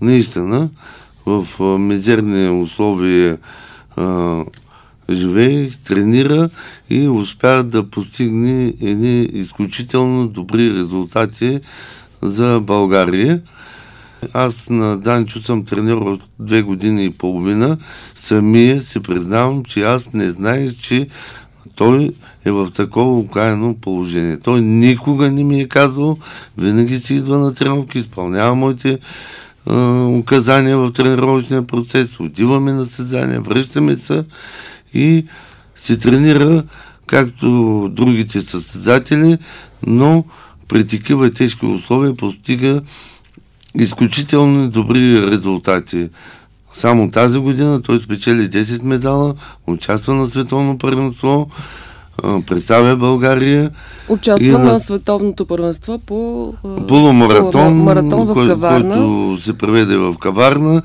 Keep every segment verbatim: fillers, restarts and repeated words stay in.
наистина в а, мизерни условия а, живее, тренира и успя да постигне едни изключително добри резултати за България. Аз на Данчо съм тренер от две години и половина. Самия си признавам, че аз не знаех, че той е в такова окаяно положение. Той никога не ми е казал, винаги си идва на тренировки, изпълнява моите е, указания в тренировъчния процес, отиваме на състезания, връщаме се и се тренира както другите състезатели, но при такива тежки условия постига изключително добри резултати. Само тази година той спечели десет медала, участва на световно първенство, представя България. Участва на, на световното първенство по полумаратон, маратон в кой, Каварна. който се проведе в Каварна,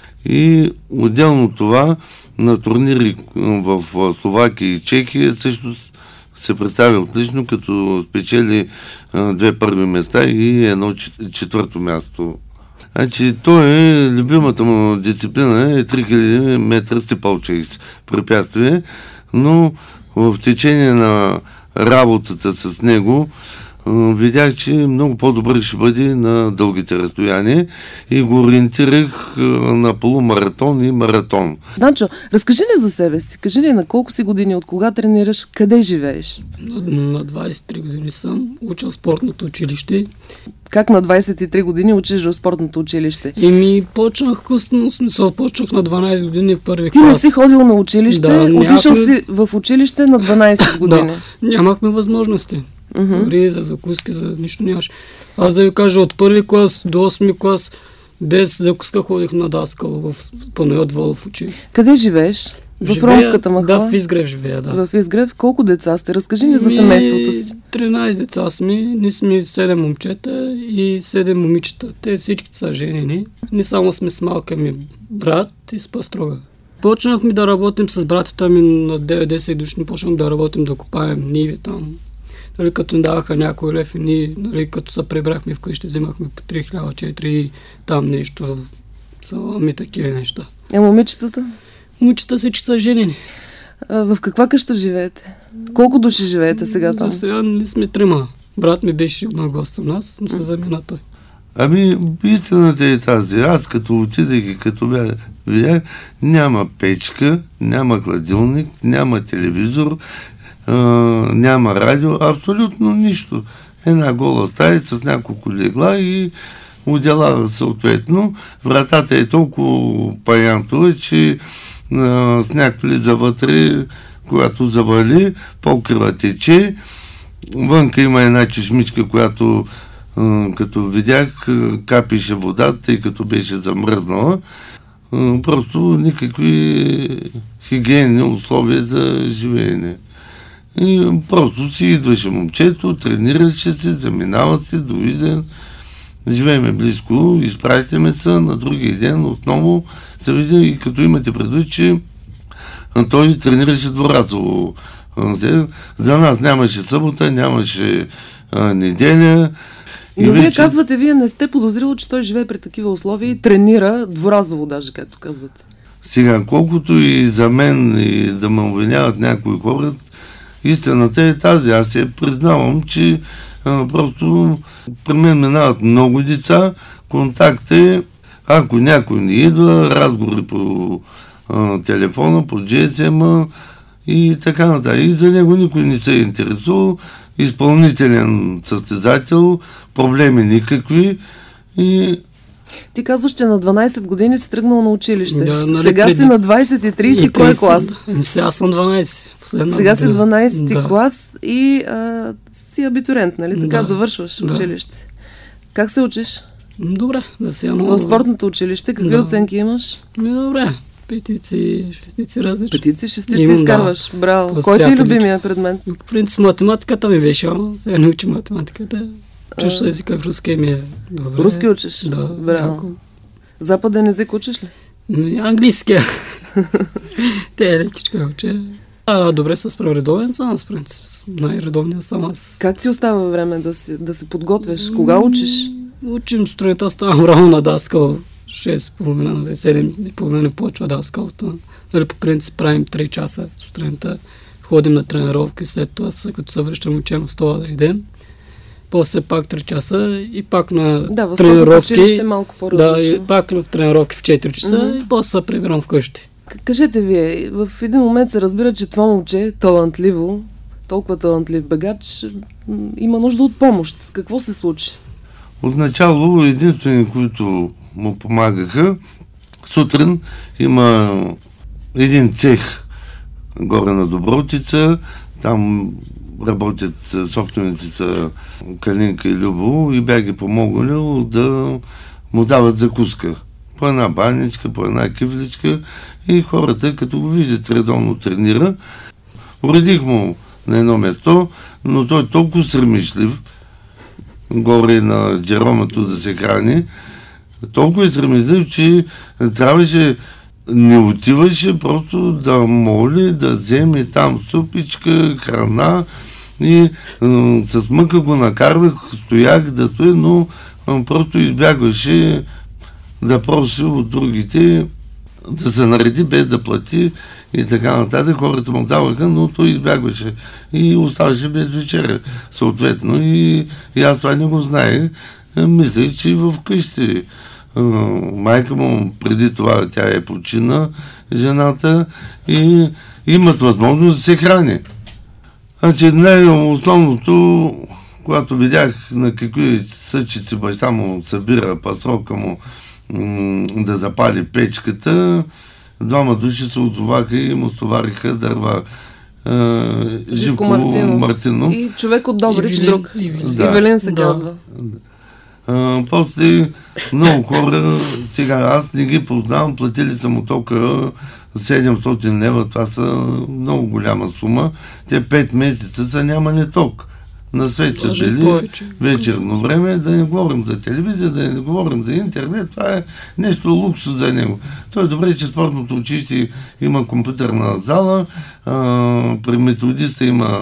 и отделно това на турнири в Словакия и Чехия също се представя отлично, като спечели а, две първи места и едно четвърто място. Значи, той е, любимата му дисциплина е три хиляди метра стипълчейс препятствие, но в течение на работата с него видях, че много по-добре ще бъде на дългите разстояния и го ориентирах на полумаратон и маратон. Данчо, разкажи ли за себе си? Кажи ли на колко си години, от кога тренираш, къде живееш? На, на двадесет и три години съм, учил в спортното училище. Как на двадесет и три години учиш в спортното училище? Еми, почнах късно, смисъл, почнах на дванадесет години първи Ти клас. Ти не си ходил на училище, да, отишъл нямахме... си в училище на дванадесет години. Да, нямахме възможности. Uh-huh. Дори за закуски, за нищо нямаше. Аз да ви кажа, от първи клас до осми клас без закуска ходих на Даскал в Панайот Волов учи. Къде живееш? В живея, ромската махала? Да, в Изгрев живея, да. В Изгрев? Колко деца сте? Разкажи ни за семейството си. тринадесет деца сме, ние сме седем момчета и седем момичета. Те всички са женени. Не само сме с малка ми брат и с паструга. Почнахме да работим с братята ми на девет-десет души, почнахме да работим, да копаем ниви там. Нали, като ни даваха някой лев и ние, нали, като се прибрахме вкъщи, взимахме по три хиляди четири и там нещо. Ами такива неща. А момичетата? Момичета всички са женени. А, в каква къща живеете? Колко души живеете сега там? За сега не сме трима. Брат ми беше на гост у нас, но се замина той. Ами, истината е тази. Аз като отидах и като видях, няма печка, няма хладилник, няма телевизор, Uh, няма радио, абсолютно нищо. Една гола стая с няколко легла и отдела съответно. Вратата е толкова паянтова, че uh, сняг влиза вътре, когато завали, покрива тече. Вънка има една чешмичка, която uh, като видях, капише вода, тъй като беше замръзнала. Uh, просто никакви хигиенни условия за живеене. И просто си идваше момчето, тренираше се, заминава се, довиден, живееме близко, изпращаме се, на другия ден отново се видим и като имате предвид, че той тренираше дворазово. За нас нямаше събота, нямаше а, неделя. Но вие вече... казвате, вие не сте подозрили, че той живее при такива условия и тренира дворазово даже, както казвате. Сега, колкото и за мен и да ме обвиняват някои хора, истината е тази. Аз се признавам, че а, просто при мен минават много деца, контакт е, ако някой не идва, разговори по а, телефона, по джи ес ем и така нататък. И за него никой не се е интересувал. Изпълнителен състезател, проблеми никакви. И ти казваш, че на дванадесет години си тръгнал на училище. Да, нали, сега преди... си на двадесет и три, си кой клас? Ами сега съм дванадесет. Сега си дванадесети да. клас и а, си абитуриент, нали? Така да. завършваш да. училище. Как се учиш? Добре, за сега много. В спортното училище какви да. оценки имаш? Ми добре. Петици, шестици различни. Петици, шестици Имам, изкарваш. Да. Браво. Кой ти е любимия предмет? В принцип математиката ми беше, ама сега не учи математиката. Чужда езика в руски ми е добре. Руски учиш? Да. Браво. Западен език учиш ли? Английския. Те е лекичка уча. А, добре с редовен съм, с принцип. Най-редовния съм аз. Как ти остава време да, си, да се подготвяш? Кога учиш? Учим сутринта, ставам рано на Даскал. шест и половина, нали, седем и половина почва даскалата. Нали, по принцип правим три часа сутринта, ходим на тренировки, след това, като се връщам, учим в стола да идем. После пак три часа и пак на да, тренировки. Малко да, и пак в тренировки в четири часа mm-hmm. и после се прибирам вкъщи. Кажете вие, в един момент се разбира, че това момче, талантливо, толкова талантлив бегач, има нужда от помощ. Какво се случи? Отначало единствени, които му помагаха, сутрин има един цех горе на Добротица, там работят собствениците Калинка и Любо и бях ги помогнал да му дават закуска. По една баничка, по една кифличка и хората, като го видят редовно тренира, уредих му на едно место, но той е толкова срамишлив, горе на джеромато да се храни, толкова е срамишлив, че трябваше, не отиваше просто да моли, да вземе там супичка, храна и м- с мъка го накарвах, стоях да стоя, но м- просто избягваше да проси от другите да се нареди без да плати и така нататък. Хората му даваха, но той избягваше и оставаше без вечеря. Съответно и, и аз това не го знаех. Мислех, че в къщи. Майка му преди това, тя е почина, жената, и имат възможност да се храни. Значи най-основното, когато видях на какви съчици баща му събира пасрока му м- да запали печката, двама души се отзоваха и му стовариха дърва. Е, Живко Мартинов. Мартинов. И човек от Добрич, Ивелин, друг. Ивелин. Да. Ивелин се Да. казва. А, после много хора, сега аз не ги познавам, платили са му тока седемстотин лева, това са много голяма сума. Те пет месеца са нямали ток. На свет са били повече. Вечерно време, да не говорим за телевизия, да не говорим за интернет, това е нещо луксус за него. Той е добре, че спортното училище има компютърна зала, а, при методиста има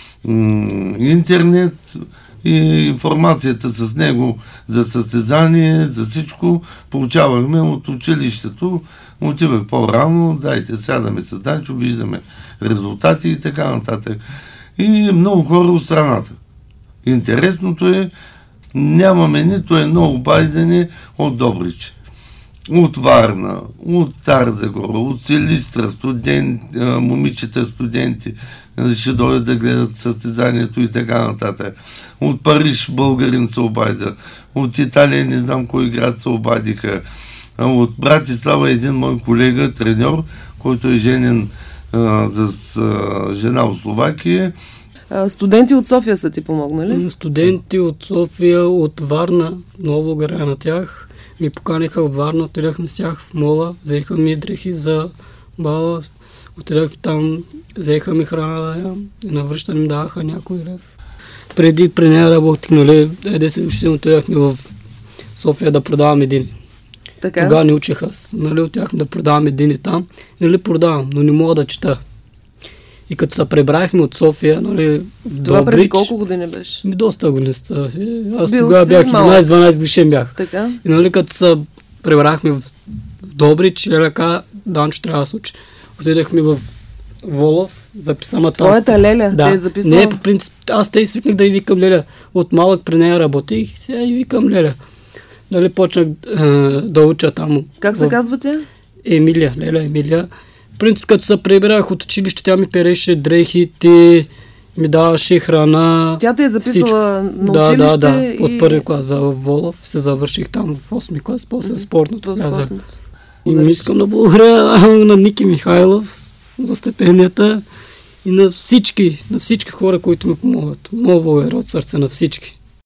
м- интернет, и информацията с него за състезание, за всичко получавахме от училището. Отивах по-рано, дайте, сядаме с Данчо, виждаме резултати и така нататък. И много хора от страната. Интересното е, нямаме нито едно обаждане от Добрич. От Варна, от Стара Загора, от Силистра, студент, момичета студенти ще дойдат да гледат състезанието и така нататък. От Париж българин се обадя, от Италия не знам кой град се обадиха. От Братислава един мой колега, треньор, който е женен а, с а, жена от Словакия. А, студенти от София са ти помогнали? Студенти от София, от Варна, много благодаря на тях. Ми поканиха от Варна, отидахме с тях в мола, взеха ми дрехи за бала, отидах там, взеха ми храна да ям и навръщане ми даваха някой лев. Преди при нея работих, нали, десет години отидахме в София да продавам едини. Така? Тогава не учих аз, нали, отидахме да продавам едини там, нали, продавам, но не мога да чета. И като се пребрахме от София, нали, в Добрич... Това преди колко години беше? Ми доста години са. Аз Бил тогава бях единайсет-дванайсет годишен бях. Така? И нали, като се пребрахме в, в Добрич, лека, Данчо трябва да случи. Отидахме в Волов, записама там. Твоята Леля, да. те е записала? Не, по принцип, аз те и свикнах да и викам Леля. От малък при нея работих, сега и викам Леля. Нали, почнах е, да уча там. Как се в... казва тя? Емилия, Леля Емилия. В принцип, като се прибирах от училище, тя ми переше дрехите, ми даваше храна. Тя те е записала всичко. На да, училище? Да, да, и... от първи клас за Волов се завърших там в осми клас, после в спортното. В спортното. И ми искам да благодаря на Ники Михайлов за стипендията и на всички, на всички хора, които ми помогат. Много благодаря от сърце на всички.